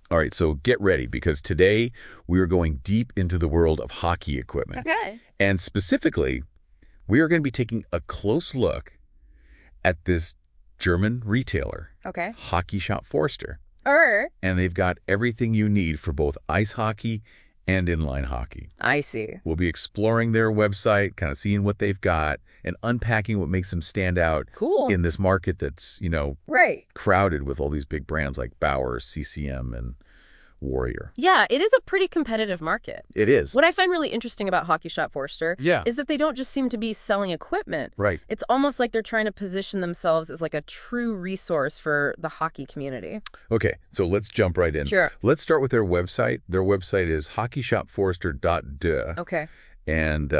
All right, so get ready because today we are going deep into the world of hockey equipment. Okay. And specifically, we are going to be taking a close look at this German retailer, Okay. Hockey Shop Forster. And And they've got everything you need for both ice hockey and inline hockey. I see. We'll be exploring their website, kind of seeing what they've got, and unpacking what makes them stand out Cool. in this market that's, Right. crowded with all these big brands like Bauer, CCM, and Warrior. Yeah, it is a pretty competitive market. It is. What I find really interesting about Hockey Shop Forster Yeah. is that they don't just seem to be selling equipment. Right. It's almost like they're trying to position themselves as like a true resource for the hockey community. Okay, so let's jump right in. Sure. Let's start with their website. Their website is hockeyshopforster.de. Okay. And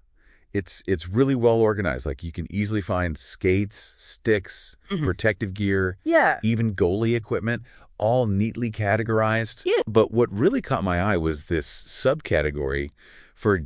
it's really well organized. Like you can easily find skates, sticks, protective gear, Yeah. even goalie equipment, all neatly categorized. Yeah. But what really caught my eye was this subcategory for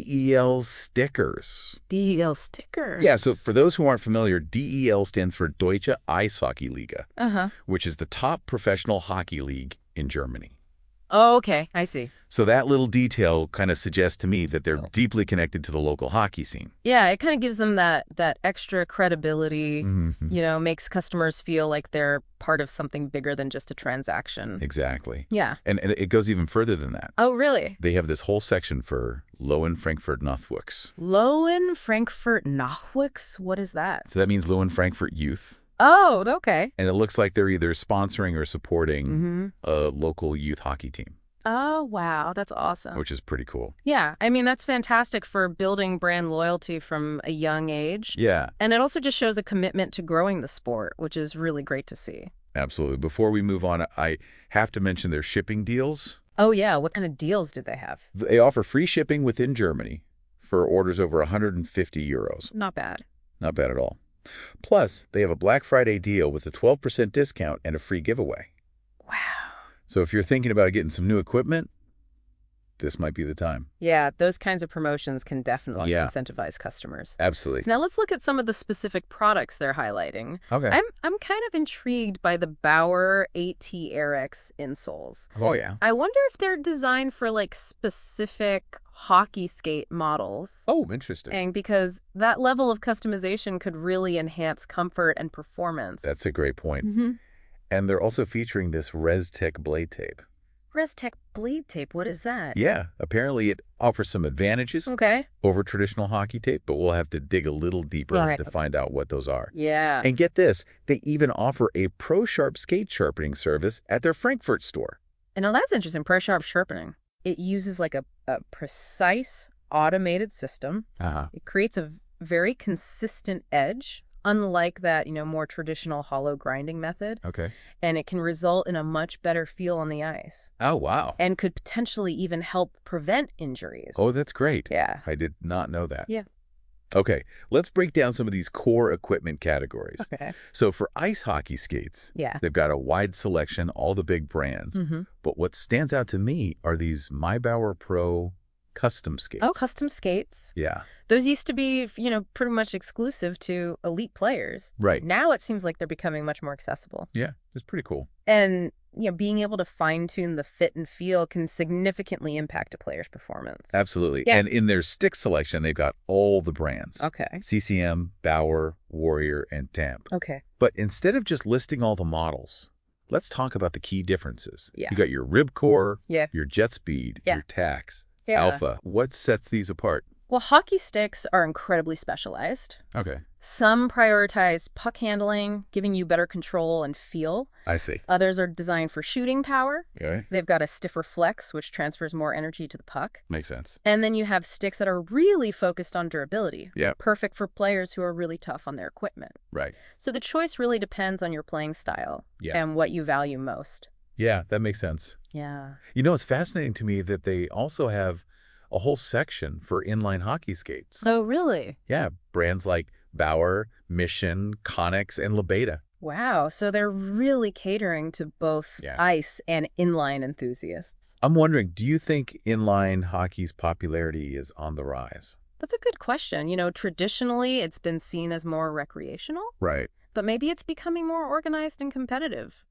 DEL stickers. DEL stickers. Yeah, so for those who aren't familiar, DEL stands for Deutsche Eishockey-Liga, Uh-huh. which is the top professional hockey league in Germany. Oh, okay. I see. So that little detail kind of suggests to me that they're deeply connected to the local hockey scene. Yeah, it kind of gives them that extra credibility, makes customers feel like they're part of something bigger than just a transaction. Exactly. Yeah. And it goes even further than that. Oh, really? They have this whole section for Lowen Frankfurt Nachwuchs. Lowen Frankfurt Nachwuchs? What is that? So that means Lowen Frankfurt Youth. Oh, okay. And it looks like they're either sponsoring or supporting a local youth hockey team, Oh, wow. That's awesome. which is pretty cool. Yeah. I mean, that's fantastic for building brand loyalty from a young age. Yeah, And it also just shows a commitment to growing the sport, which is really great to see. absolutely. Before we move on, I have to mention their shipping deals. Oh, yeah. What kind of deals did they have? They offer free shipping within Germany for orders over 150 euros. Not bad. Not bad at all. Plus, they have a Black Friday deal with a 12% discount and a free giveaway. Wow. So if you're thinking about getting some new equipment, this might be the time. Yeah, those kinds of promotions can definitely Yeah. incentivize customers. Absolutely. Now let's look at some of the specific products they're highlighting. Okay. I'm kind of intrigued by the Bauer AT-RX insoles. Oh, yeah. I wonder if they're designed for like specific hockey skate models. Oh, interesting. And because that level of customization could really enhance comfort and performance. That's a great point. Mm-hmm. And they're also featuring this ResTech blade tape. ResTech bleed tape, what is that? Yeah, apparently it offers some advantages Okay. over traditional hockey tape, but we'll have to dig a little deeper All right. to find out what those are. Yeah. And get this, they even offer a ProSharp skate sharpening service at their Frankfurt store. And now that's interesting, ProSharp sharpening. It uses like a precise automated system. Uh-huh. It creates a very consistent edge, unlike that, more traditional hollow grinding method. Okay. And it can result in a much better feel on the ice Oh, wow. and could potentially even help prevent injuries. Oh, that's great. Yeah. I did not know that. Yeah. Okay, let's break down some of these core equipment categories. Okay. So for ice hockey skates, Yeah. they've got a wide selection, all the big brands. Mm-hmm. But what stands out to me are these Maybauer Pro custom skates. Oh, custom skates. Yeah, Those used to be, pretty much exclusive to elite players. right. Now it seems like they're becoming much more accessible. Yeah, it's pretty cool. And, being able to fine-tune the fit and feel can significantly impact a player's performance. Absolutely. Yeah. And in their stick selection, they've got all the brands. Okay. CCM, Bauer, Warrior, and Tamp. Okay. But instead of just listing all the models, let's talk about the key differences. Yeah. You got your Ribcore, Yeah. your Jet Speed, Yeah. your Tax, Yeah. Alpha. What sets these apart? Well, hockey sticks are incredibly specialized. Okay, Some prioritize puck handling, giving you better control and feel. I see. Others are designed for shooting power. Okay, They've got a stiffer flex, which transfers more energy to the puck. makes sense. And then you have sticks that are really focused on durability. Yeah, Perfect for players who are really tough on their equipment. right. So the choice really depends on your playing style Yeah. and what you value most. Yeah, that makes sense. Yeah. It's fascinating to me that they also have a whole section for inline hockey skates. Oh, really? Yeah, brands like Bauer, Mission, Connex, and Lebeda. Wow. So they're really catering to both Yeah. ice and inline enthusiasts. I'm wondering, do you think inline hockey's popularity is on the rise? That's a good question. Traditionally, it's been seen as more recreational, Right. but maybe it's becoming more organized and competitive.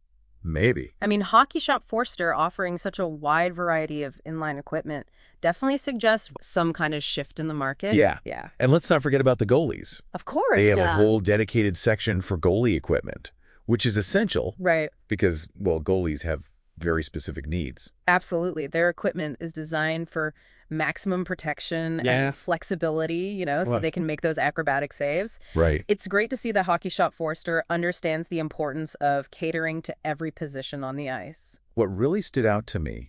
Maybe. I mean, Hockey Shop Forster offering such a wide variety of inline equipment definitely suggests some kind of shift in the market. Yeah. Yeah. And let's not forget about the goalies. Of course. They have a whole dedicated section for goalie equipment, which is essential Right. because, well, goalies have very specific needs. Absolutely. Their equipment is designed for maximum protection and flexibility, so they can make those acrobatic saves. Right. It's great to see that Hockey Shop Forster understands the importance of catering to every position on the ice. What really stood out to me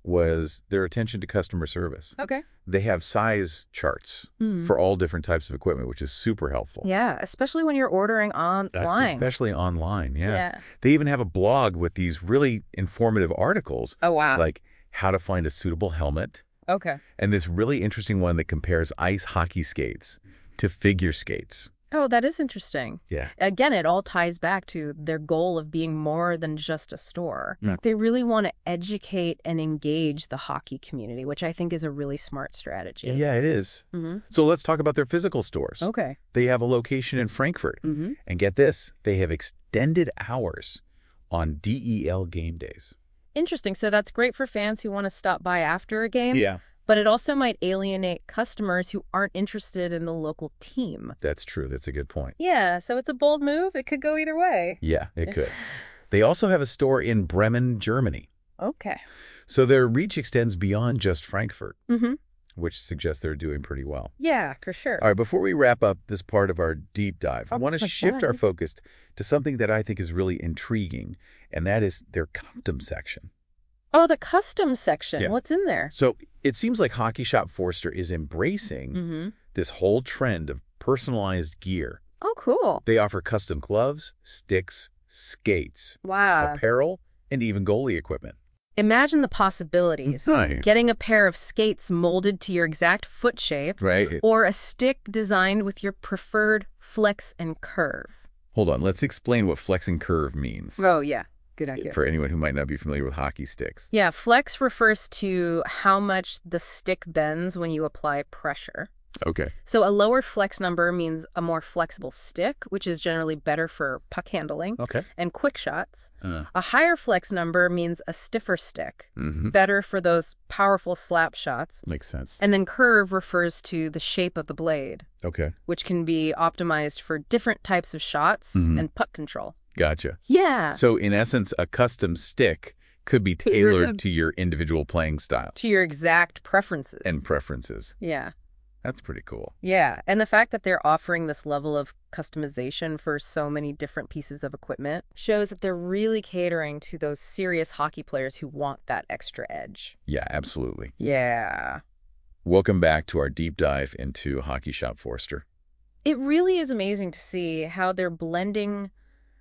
was their attention to customer service. Okay. They have size charts for all different types of equipment, which is super helpful. Yeah, especially when you're ordering online. Especially online, yeah. They even have a blog with these really informative articles. Oh, wow. Like how to find a suitable helmet. Okay. And this really interesting one that compares ice hockey skates to figure skates. Oh, that is interesting. Yeah. Again, it all ties back to their goal of being more than just a store. They really want to educate and engage the hockey community, which I think is a really smart strategy. Yeah, it is. So let's talk about their physical stores. Okay. They have a location in Frankfurt. And get this, they have extended hours on DEL game days. Interesting. So that's great for fans who want to stop by after a game. Yeah. But it also might alienate customers who aren't interested in the local team. That's true. That's a good point. Yeah, so it's a bold move. It could go either way. Yeah, it could. They also have a store in Bremen, Germany. Okay. So their reach extends beyond just Frankfurt, which suggests they're doing pretty well. Yeah, for sure. All right, before we wrap up this part of our deep dive, I want to shift our focus to something that I think is really intriguing, and that is their custom section. Oh, the custom section. Yeah. What's in there? So it seems like Hockey Shop Forster is embracing this whole trend of personalized gear. Oh, cool. They offer custom gloves, sticks, skates, Wow. apparel, and even goalie equipment. Imagine the possibilities. Right. Getting a pair of skates molded to your exact foot shape. Right. Or a stick designed with your preferred flex and curve. Hold on. Let's explain what flex and curve means. Oh, yeah. Good idea. For anyone who might not be familiar with hockey sticks. Yeah, flex refers to how much the stick bends when you apply pressure. Okay. So a lower flex number means a more flexible stick, which is generally better for puck handling and quick shots. A higher flex number means a stiffer stick, better for those powerful slap shots. Makes sense. And then curve refers to the shape of the blade, Okay. which can be optimized for different types of shots and puck control. Gotcha. Yeah. So in essence, a custom stick could be tailored to your individual playing style. To your exact preferences. And preferences. Yeah. That's pretty cool. Yeah, and the fact that they're offering this level of customization for so many different pieces of equipment shows that they're really catering to those serious hockey players who want that extra edge. Yeah, absolutely. Yeah. Welcome back to our deep dive into Hockey Shop Forster. It really is amazing to see how they're blending,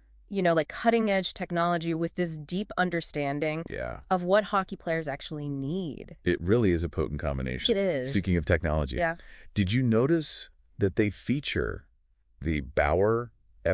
like cutting-edge technology with this deep understanding of what hockey players actually need. It really is a potent combination. It is. Speaking of technology. Yeah. Did you notice that they feature the Bauer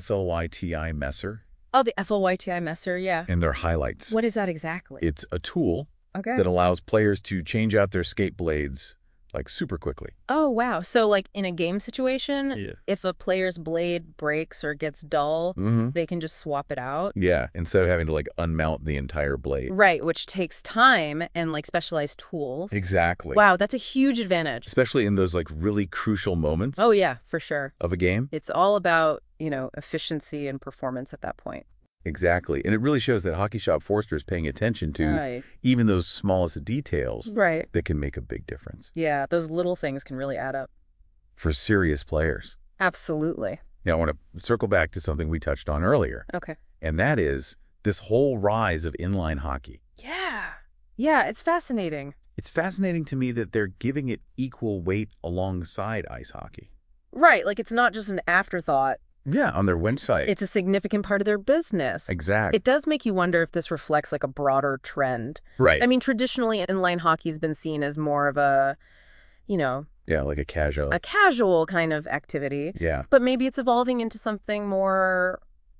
FLYTI Messer Oh, the FLYTI Messer, yeah. in their highlights? What is that exactly? It's a tool Okay. that allows players to change out their skate blades like super quickly. Oh, wow. So like in a game situation, if a player's blade breaks or gets dull, they can just swap it out? Yeah, instead of having to like unmount the entire blade. Right, which takes time and like specialized tools. Exactly. Wow, that's a huge advantage. Especially in those like really crucial moments Oh, yeah, for sure. of a game. It's all about, efficiency and performance at that point. Exactly. And it really shows that Hockey Shop Forster is paying attention to even those smallest details Right. that can make a big difference Yeah, those little things can really add up. for serious players. Absolutely. Now, I want to circle back to something we touched on earlier, Okay. and that is this whole rise of inline hockey. Yeah. Yeah, it's fascinating. It's fascinating to me that they're giving it equal weight alongside ice hockey. Right, like it's not just an afterthought. Yeah, on their website. It's a significant part of their business. Exactly. It does make you wonder if this reflects like a broader trend. Right. I mean, traditionally, inline hockey has been seen as more of a, Yeah, like a casual kind of activity. Yeah. But maybe it's evolving into something more,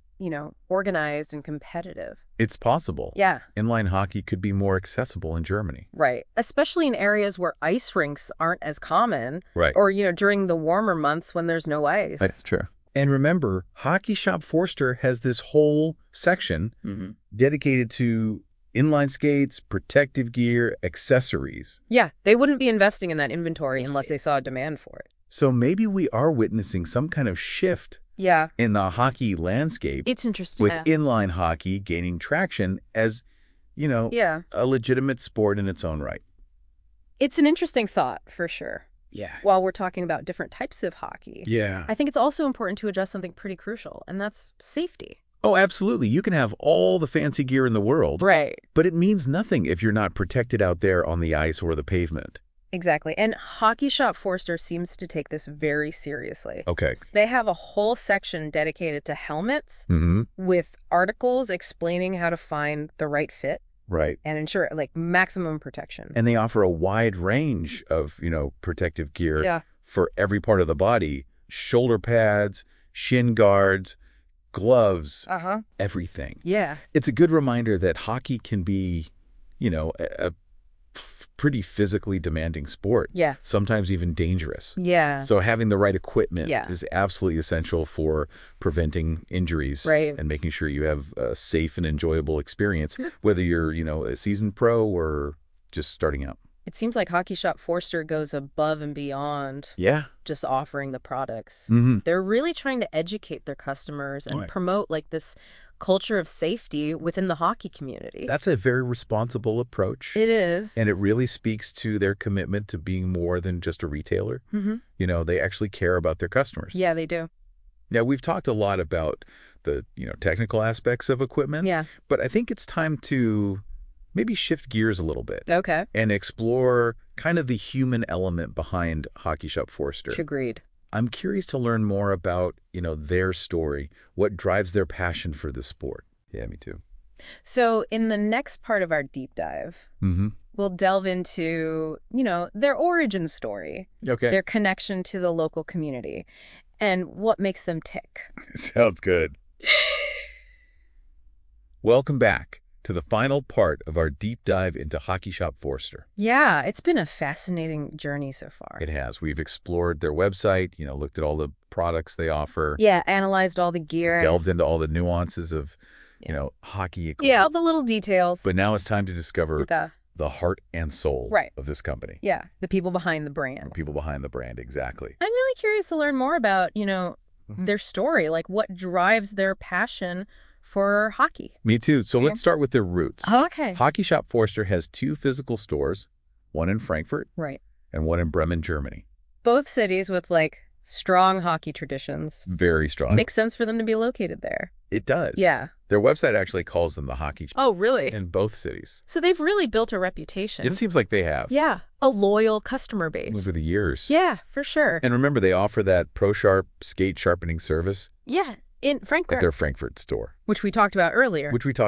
organized and competitive. It's possible. Yeah. Inline hockey could be more accessible in Germany. Right. Especially in areas where ice rinks aren't as common. Right. Or, during the warmer months when there's no ice. That's true. And remember, Hockey Shop Forster has this whole section dedicated to inline skates, protective gear, accessories. Yeah, they wouldn't be investing in that inventory unless they saw a demand for it. So maybe we are witnessing some kind of shift in the hockey landscape. It's interesting. With inline hockey gaining traction as, a legitimate sport in its own right. It's an interesting thought, for sure. Yeah. While we're talking about different types of hockey. Yeah. I think it's also important to address something pretty crucial, and that's safety. Oh, absolutely. You can have all the fancy gear in the world. Right. But it means nothing if you're not protected out there on the ice or the pavement. Exactly. And Hockey Shop Forster seems to take this very seriously. Okay. They have a whole section dedicated to helmets with articles explaining how to find the right fit. Right. And ensure maximum protection. And they offer a wide range of, protective gear for every part of the body. Shoulder pads, shin guards, gloves, everything. Yeah. It's a good reminder that hockey can be, a pretty physically demanding sport. Yeah. Sometimes even dangerous. Yeah. So having the right equipment is absolutely essential for preventing injuries and making sure you have a safe and enjoyable experience, whether you're, a seasoned pro or just starting out. It seems like Hockey Shop Forster goes above and beyond just offering the products. They're really trying to educate their customers and promote this culture of safety within the hockey community. That's a very responsible approach. It is. And it really speaks to their commitment to being more than just a retailer. They actually care about their customers. Yeah, they do. Now, we've talked a lot about the, technical aspects of equipment. Yeah. But I think it's time to maybe shift gears a little bit. Okay. And explore kind of the human element behind Hockey Shop Forster. Agreed. I'm curious to learn more about, their story, what drives their passion for the sport. Yeah, me too. So in the next part of our deep dive, we'll delve into, their origin story, their connection to the local community, and what makes them tick. Sounds good. Welcome back to the final part of our deep dive into Hockey Shop Forster. Yeah, it's been a fascinating journey so far. It has. We've explored their website, looked at all the products they offer. Yeah, analyzed all the gear. Delved into all the nuances of, hockey equipment. Yeah, all the little details. But now it's time to discover the heart and soul of this company. Yeah, the people behind the brand. The people behind the brand, exactly. I'm really curious to learn more about, their story, what drives their passion for hockey. Me too. So let's start with their roots. Okay. Hockey Shop Forster has 2 physical stores, one in Frankfurt and one in Bremen, Germany. Both cities with strong hockey traditions. Very strong. Makes sense for them to be located there. It does. Yeah. Their website actually calls them the Hockey Shop. Oh, really? In both cities. So they've really built a reputation. It seems like they have. Yeah. A loyal customer base. Over the years. Yeah, for sure. And remember, they offer that ProSharp skate sharpening service. Yeah. In Frankfurt. At their Frankfurt store. Which we talked about earlier.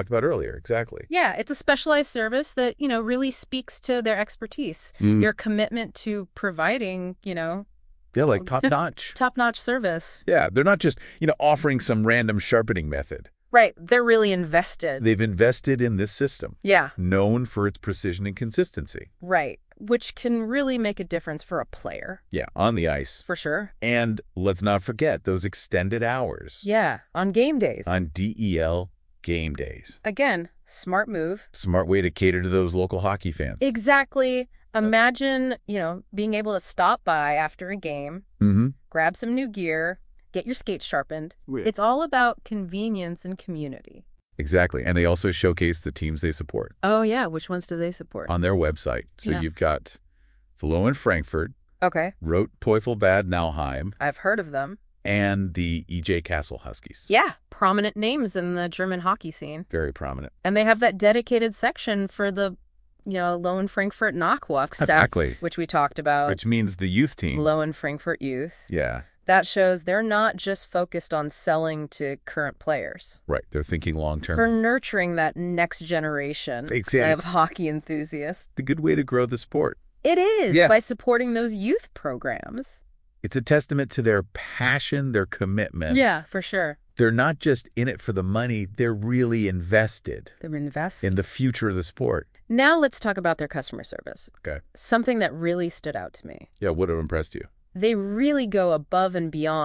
Exactly. Yeah, it's a specialized service that, really speaks to their expertise. Your commitment to providing, Yeah, top-notch. Top-notch service. Yeah, they're not just, offering some random sharpening method. Right, they're really invested. They've invested in this system. Yeah. Known for its precision and consistency. Right, which can really make a difference for a player. Yeah, on the ice. For sure. And let's not forget those extended hours. Yeah, on game days. On DEL game days. Again, smart move. Smart way to cater to those local hockey fans. Exactly. Imagine, being able to stop by after a game, grab some new gear, get your skates sharpened. Yeah. It's all about convenience and community. Exactly. And they also showcase the teams they support. Oh, yeah. Which ones do they support? On their website. So you've got Flow in Frankfurt. Okay. Rot Teufel Bad Nauheim. I've heard of them. And the EJ Kassel Huskies. Yeah. Prominent names in the German hockey scene. Very prominent. And they have that dedicated section for the Lowen Frankfurt Nachwuchs. Exactly. Which we talked about. Which means the youth team. Lowen Frankfurt Youth. Yeah. That shows they're not just focused on selling to current players. Right. They're thinking long-term. They're nurturing that next generation of hockey enthusiasts. It's a good way to grow the sport. It is, by supporting those youth programs. It's a testament to their passion, their commitment. Yeah, for sure. They're not just in it for the money. They're really invested. They're invested in the future of the sport. Now let's talk about their customer service. Okay. Something that really stood out to me. Yeah, what have impressed you? They really go above and beyond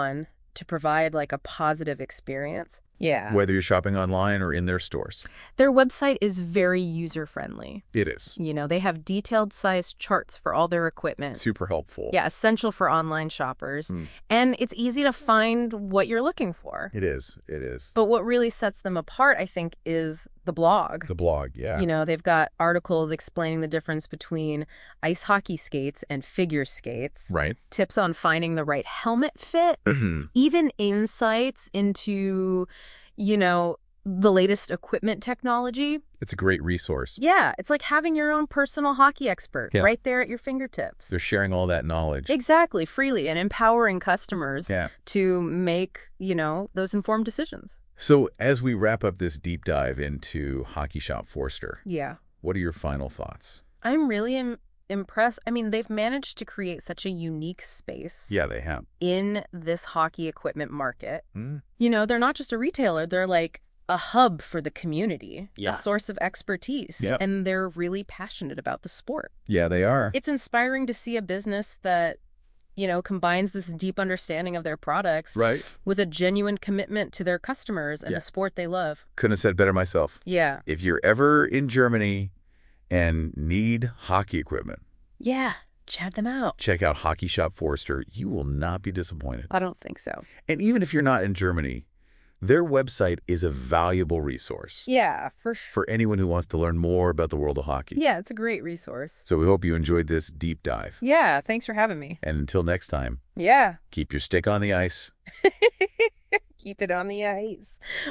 to provide like a positive experience. Yeah. Whether you're shopping online or in their stores. Their website is very user-friendly. It is. You know, they have detailed sized charts for all their equipment. Super helpful. Yeah, essential for online shoppers. And it's easy to find what you're looking for. It is. It is. But what really sets them apart, I think, is the blog. The blog, yeah. You know, they've got articles explaining the difference between ice hockey skates and figure skates. Right. Tips on finding the right helmet fit. Even insights into, you know, the latest equipment technology. It's a great resource. Yeah, it's like having your own personal hockey expert right there at your fingertips. They're sharing all that knowledge. Exactly, freely, and empowering customers to make, you know, those informed decisions. So as we wrap up this deep dive into Hockey Shop Forster, what are your final thoughts? I'm really impressed. I mean, they've managed to create such a unique space. Yeah, they have. In this hockey equipment market. You know, they're not just a retailer. They're like a hub for the community, a source of expertise, and they're really passionate about the sport. Yeah, they are. It's inspiring to see a business that, you know, combines this deep understanding of their products with a genuine commitment to their customers and the sport they love. Couldn't have said better myself. Yeah. If you're ever in Germany and need hockey equipment, check them out. Check out Hockey Shop Forster. You will not be disappointed. I don't think so. And even if you're not in Germany, their website is a valuable resource. Yeah, for sure. For anyone who wants to learn more about the world of hockey. Yeah, it's a great resource. So we hope you enjoyed this deep dive. Yeah, thanks for having me. And until next time. Yeah. Keep your stick on the ice. Keep it on the ice.